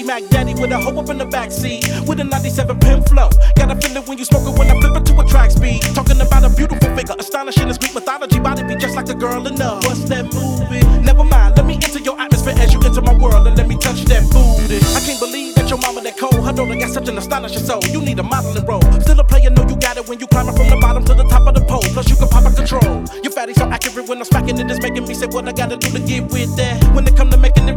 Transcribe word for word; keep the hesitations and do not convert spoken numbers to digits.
Mac Daddy with a hoe up in the backseat with a ninety-seven pin flow. Gotta feel it when you smoke it when I flip it to a track speed. Talking about a beautiful figure, astonishing as Greek mythology. Body be just like the girl in the. What's that movie? Never mind, let me enter your atmosphere as you enter my world and let me touch that booty. I can't believe that your mama that cold. Her daughter got such an astonishing soul. You need a modeling role. Still a player, know you got it when you climbing from the bottom to the top of the pole. Plus you can pop a control. Your fatty so accurate when I'm smacking it, it's making me say what I gotta do to get with that. When it come to making it